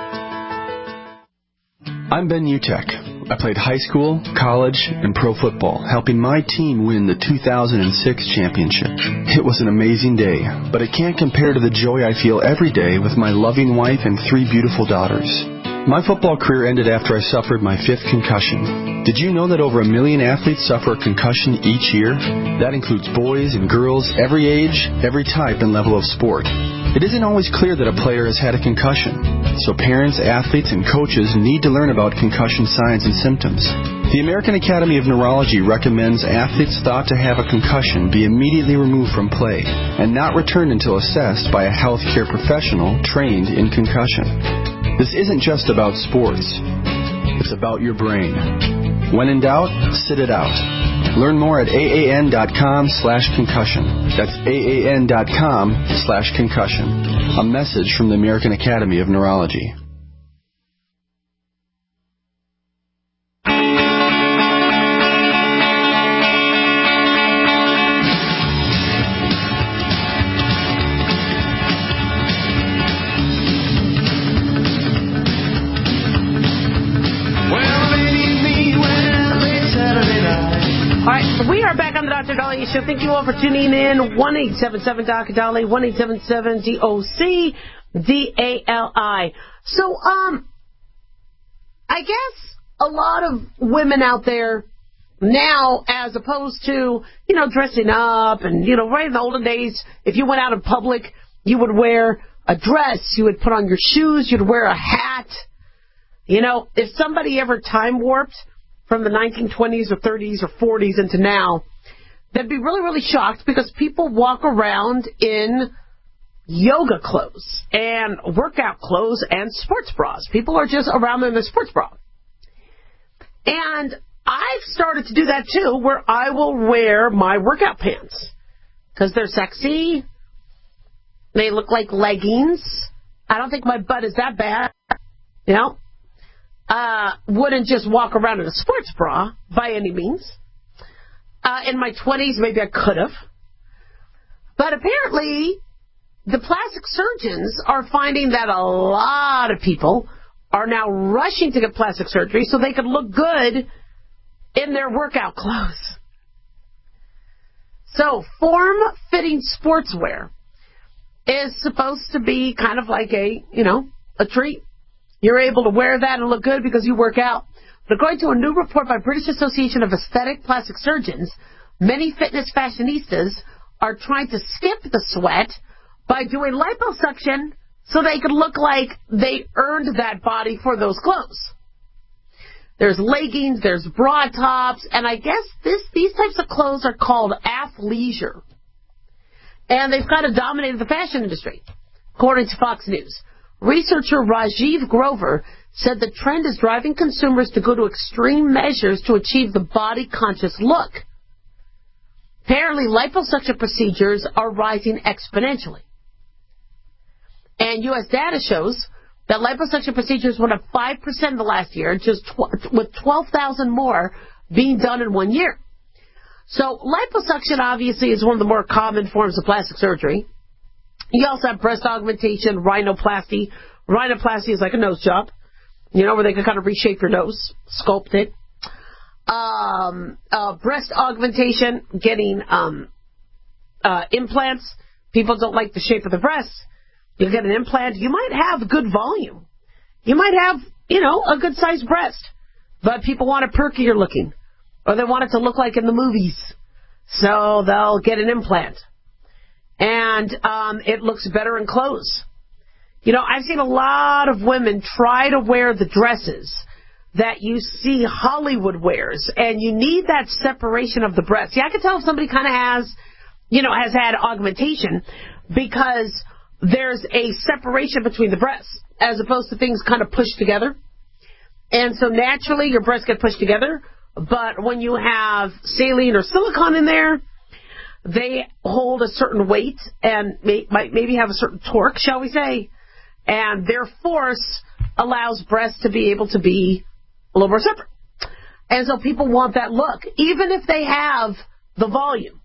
[SPEAKER 25] I'm Ben Utek. I played high school, college, and pro football, helping my team win the two thousand six championship. It was an amazing day, but it can't compare to the joy I feel every day with my loving wife and three beautiful daughters. My football career ended after I suffered my fifth concussion. Did you know that over a million athletes suffer a concussion each year? That includes boys and girls, every age, every type and level of sport. It isn't always clear that a player has had a concussion, so parents, athletes, and coaches need to learn about concussion signs and symptoms. The American Academy of Neurology recommends athletes thought to have a concussion be immediately removed from play and not returned until assessed by a healthcare professional trained in concussion. This isn't just about sports. It's about your brain. When in doubt, sit it out. Learn more at aan.com slash concussion. That's aan.com slash concussion. A message from the American Academy of Neurology.
[SPEAKER 3] We are back on the Doctor Dahlia Show. Thank you all for tuning in. one eight seven seven D O C Dahlia, one eight seven seven D O C D A L I. So, um, I guess a lot of women out there now, as opposed to, you know, dressing up and, you know, right in the olden days, if you went out in public, you would wear a dress, you would put on your shoes, you'd wear a hat. You know, if somebody ever time warped from the nineteen twenties or thirties or forties into now, they'd be really, really shocked because people walk around in yoga clothes and workout clothes and sports bras. People are just around in their sports bra. And I've started to do that too, where I will wear my workout pants because they're sexy. They look like leggings. I don't think my butt is that bad. You know? Uh, wouldn't just walk around in a sports bra by any means. Uh, in my twenties, maybe I could have. But apparently, the plastic surgeons are finding that a lot of people are now rushing to get plastic surgery so they can look good in their workout clothes. So, form-fitting sportswear is supposed to be kind of like a, you know, a treat. You're able to wear that and look good because you work out. But according to a new report by British Association of Aesthetic Plastic Surgeons, many fitness fashionistas are trying to skip the sweat by doing liposuction so they could look like they earned that body for those clothes. There's leggings, there's bra tops, and I guess this these types of clothes are called athleisure. And they've kind of dominated the fashion industry, according to Fox News. Researcher Rajiv Grover said the trend is driving consumers to go to extreme measures to achieve the body-conscious look. Apparently, liposuction procedures are rising exponentially. And U S data shows that liposuction procedures went up five percent in the last year, just tw- with twelve thousand more being done in one year. So liposuction, obviously, is one of the more common forms of plastic surgery. You also have breast augmentation, rhinoplasty. Rhinoplasty is like a nose job, you know, where they can kind of reshape your nose, sculpt it. Um, uh, breast augmentation, getting um, uh, implants. People don't like the shape of the breasts. You get an implant. You might have good volume. You might have, you know, a good-sized breast. But people want it perkier looking. Or they want it to look like in the movies. So they'll get an implant. And um, it looks better in clothes. You know, I've seen a lot of women try to wear the dresses that you see Hollywood wears. And you need that separation of the breast. See, I can tell if somebody kind of has, you know, has had augmentation because there's a separation between the breasts as opposed to things kind of pushed together. And so naturally your breasts get pushed together. But when you have saline or silicone in there, they hold a certain weight and may, might maybe have a certain torque, shall we say. And their force allows breasts to be able to be a little more separate. And so people want that look, even if they have the volume.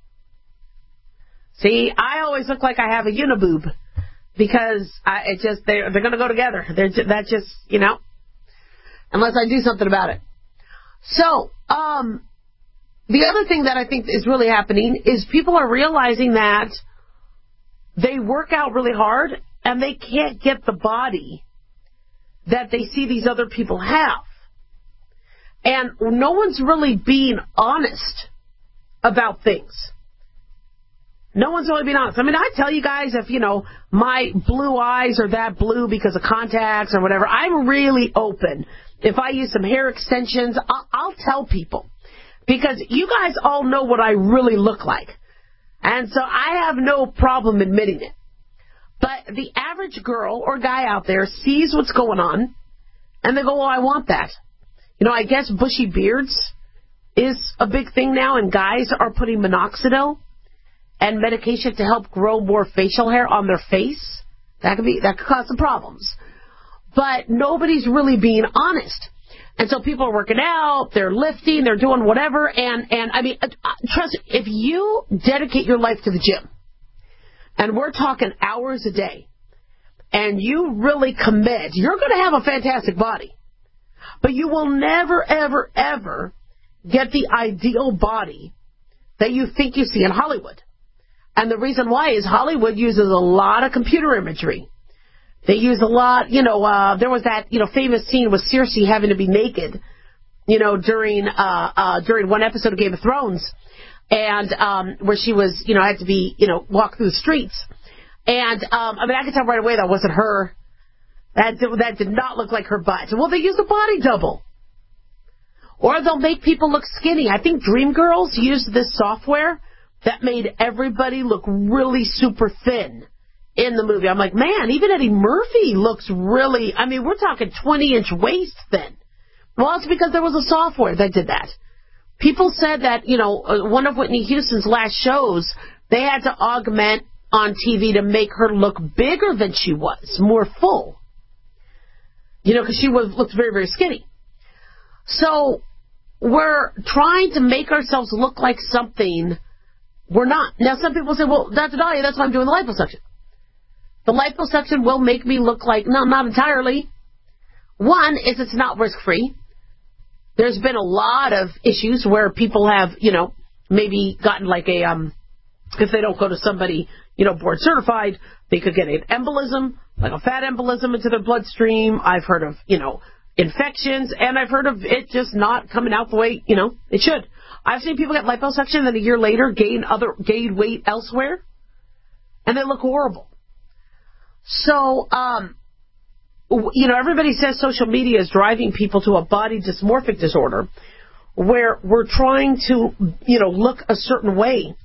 [SPEAKER 3] See, I always look like I have a uniboob because I, it just they're, they're going to go together. They're, that just, you know, unless I do something about it. So, um, the other thing that I think is really happening is people are realizing that they work out really hard and they can't get the body that they see these other people have. And no one's really being honest about things. No one's really being honest. I mean, I tell you guys if, you know, my blue eyes are that blue because of contacts or whatever, I'm really open. If I use some hair extensions, I'll, I'll tell people. Because you guys all know what I really look like. And so I have no problem admitting it. But the average girl or guy out there sees what's going on, and they go, well, I want that. You know, I guess bushy beards is a big thing now, and guys are putting minoxidil and medication to help grow more facial hair on their face. That could be that could cause some problems. But nobody's really being honest. And so people are working out, they're lifting, they're doing whatever, and, and I mean, trust me, if you dedicate your life to the gym, and we're talking hours a day, and you really commit, you're going to have a fantastic body. But you will never, ever, ever get the ideal body that you think you see in Hollywood. And the reason why is Hollywood uses a lot of computer imagery. They use a lot, you know, uh, there was that, you know, famous scene with Cersei having to be naked, you know, during, uh, uh, during one episode of Game of Thrones. And, um, where she was, you know, had to be, you know, walk through the streets. And, um, I mean, I could tell right away that wasn't her. That, that did not look like her butt. Well, they use a body double. Or they'll make people look skinny. I think Dreamgirls used this software that made everybody look really super thin in the movie. I'm like, man, even Eddie Murphy looks really, I mean, we're talking twenty-inch waist thin. Well, it's because there was a software that did that. People said that, you know, one of Whitney Houston's last shows, they had to augment on T V to make her look bigger than she was, more full. You know, because she was looked very, very skinny. So we're trying to make ourselves look like something we're not. Now, some people say, well, Doctor Dahlia, that's why I'm doing the liposuction. The liposuction will make me look like, no, not entirely. One is it's not risk-free. There's been a lot of issues where people have, you know, maybe gotten like a, um, if they don't go to somebody, you know, board certified, they could get an embolism, like a fat embolism into their bloodstream. I've heard of, you know, infections, and I've heard of it just not coming out the way, you know, it should. I've seen people get liposuction and then a year later gain other gain weight elsewhere, and they look horrible. So, um, you know, everybody says social media is driving people to a body dysmorphic disorder where we're trying to, you know, look a certain way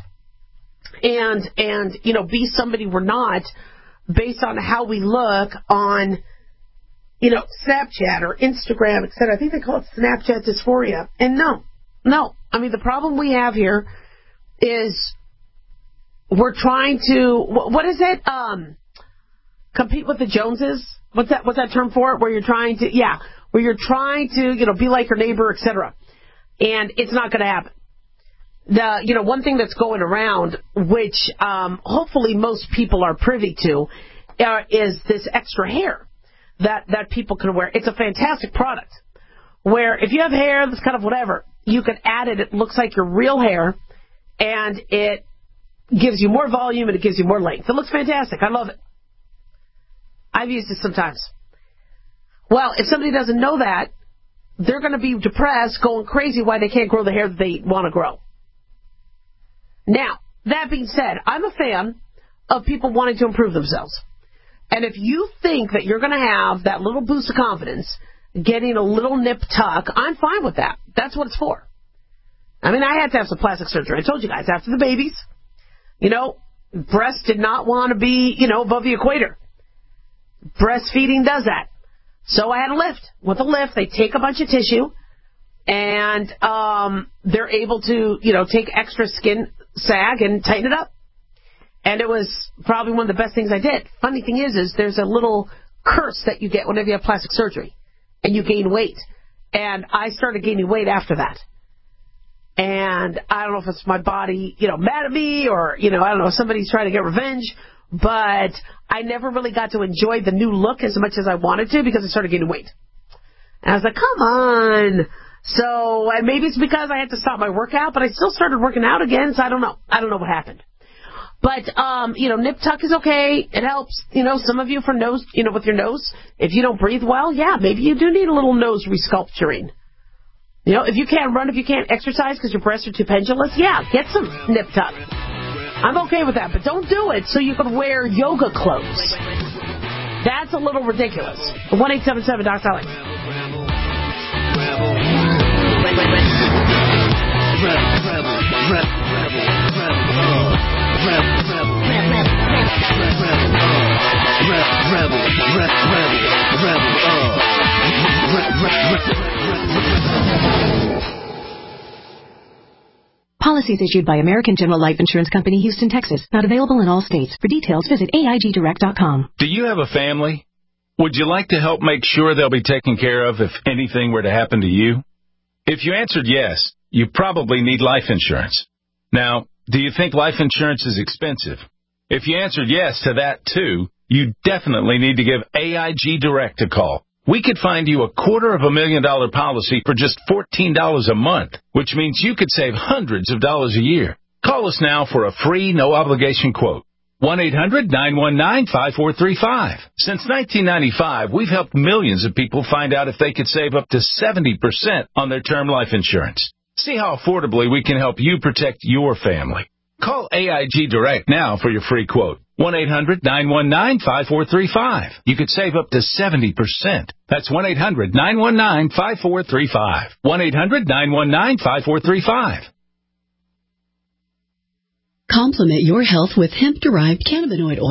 [SPEAKER 3] and, and, you know, be somebody we're not based on how we look on, you know, Snapchat or Instagram, et cetera. I think they call it Snapchat dysphoria. And no, no. I mean, the problem we have here is we're trying to, what is it? Um, compete with the Joneses? What's that, what's that term for it? Where you're trying to, yeah, where you're trying to, you know, be like your neighbor, et cetera. And it's not going to happen. The, you know, one thing that's going around, which um, hopefully most people are privy to, uh, is this extra hair that, that people can wear. It's a fantastic product where if you have hair that's kind of whatever, you can add it. It looks like your real hair, and it gives you more volume and it gives you more length. It looks fantastic. I love it. I've used it sometimes. Well, if somebody doesn't know that, they're going to be depressed, going crazy why they can't grow the hair that they want to grow. Now, that being said, I'm a fan of people wanting to improve themselves. And if you think that you're going to have that little boost of confidence, getting a little nip tuck, I'm fine with that. That's what it's for. I mean, I had to have some plastic surgery. I told you guys, after the babies, you know, breasts did not want to be, you know, above the equator. Breastfeeding does that. So I had a lift. With a lift, they take a bunch of tissue, and um, they're able to, you know, take extra skin sag and tighten it up. And it was probably one of the best things I did. Funny thing is, is there's a little curse that you get whenever you have plastic surgery, and you gain weight. And I started gaining weight after that. And I don't know if it's my body, you know, mad at me, or, you know, I don't know, somebody's trying to get revenge. But I never really got to enjoy the new look as much as I wanted to because I started gaining weight. And I was like, come on. So and maybe it's because I had to stop my workout, but I still started working out again, so I don't know. I don't know what happened. But, um, you know, nip tuck is okay. It helps. You know, some of you for nose, you know, with your nose, if you don't breathe well, yeah, maybe you do need a little nose resculpturing. You know, if you can't run, if you can't exercise because your breasts are too pendulous, yeah, get some nip tuck. I'm okay with that, but don't do it so you can wear yoga clothes. That's a little ridiculous. one eight seven seven Doc Sally.
[SPEAKER 4] Policies issued by American General Life Insurance Company, Houston, Texas. Not available in all states. For details, visit A I G direct dot com.
[SPEAKER 5] Do you have a family? Would you like to help make sure they'll be taken care of if anything were to happen to you? If you answered yes, you probably need life insurance. Now, do you think life insurance is expensive? If you answered yes to that, too, you definitely need to give A I G Direct a call. We could find you a quarter of a million dollar policy for just fourteen dollars a month, which means you could save hundreds of dollars a year. Call us now for a free, no-obligation quote. one eight hundred nine one nine five four three five. Since nineteen ninety-five, we've helped millions of people find out if they could save up to seventy percent on their term life insurance. See how affordably we can help you protect your family. Call A I G Direct now for your free quote. one eight hundred nine one nine five four three five. You could save up to seventy percent. That's one eight hundred nine one nine five four three five. one eight hundred nine one nine five four three five.
[SPEAKER 6] Complement your health with hemp-derived cannabinoid oil.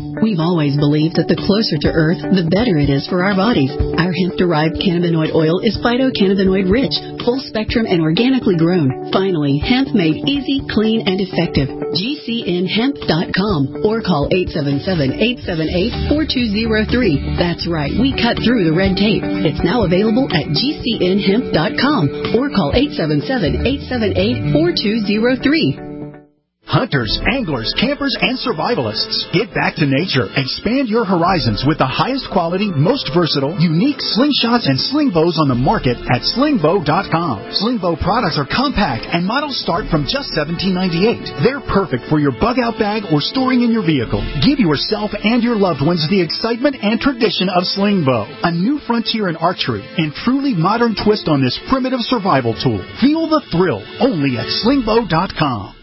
[SPEAKER 4] We've always believed that the closer to Earth, the better it is for our bodies. Our hemp-derived cannabinoid oil is phytocannabinoid rich, full spectrum, and organically grown. Finally, hemp made easy, clean, and effective. G C N hemp dot com or call eight seven seven, eight seven eight, four two zero three. That's right, we cut through the red tape. It's now available at G C N hemp dot com or call eight seven seven, eight seven eight, four two zero three.
[SPEAKER 6] Hunters, anglers, campers, and survivalists. Get back to nature. Expand your horizons with the highest quality, most versatile, unique slingshots and sling bows on the market at sling bow dot com. Sling bow products are compact and models start from just seventeen ninety-eight. They're perfect for your bug-out bag or storing in your vehicle. Give yourself and your loved ones the excitement and tradition of sling bow. A new frontier in archery and truly modern twist on this primitive survival tool. Feel the thrill only at sling bow dot com.